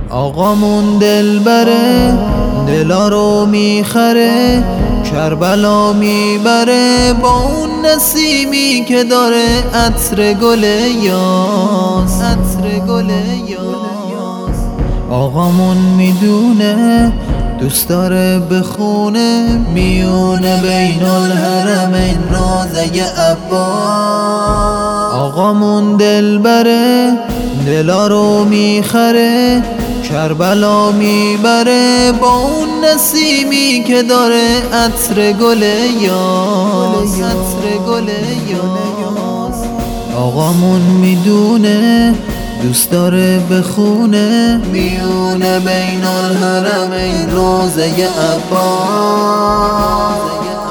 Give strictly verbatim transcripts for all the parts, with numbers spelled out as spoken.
آقامون دلبره، دلا رو میخره، کربلا میبره با اون نسیمی که داره عطر گل یاس، عطر گل یاس. آقامون میدونه دوست داره بخونه میونه بین الحرمین روضه عباس. آقامون دلبره، دلا رو میخره، کربلا میبره با اون نسیمی که داره عطر گل یاس، عطر گل یاس. آقامون میدونه دوست داره بخونه میونه بین الحرمین روضه عباس.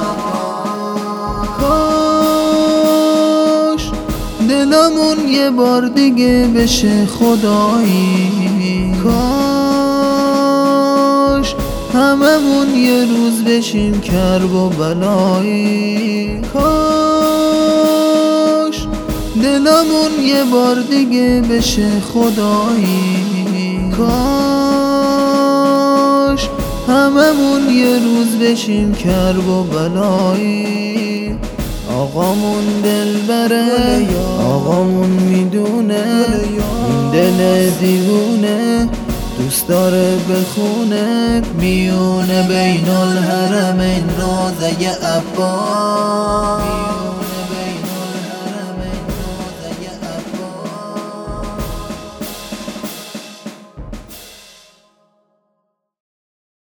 کاش دلمون یه بار دیگه بشه خدایی، کاش هممون یه روز بشیم کرب و بلایی، کاش دلمون یه بار دیگه بشه خدایی، کاش هممون یه روز بشیم کرب و بلایی. آقامون دلبره، آقامون میدونه این دل دیوونه دوست داره بخونه میونه بین الحرمین روضه عباس.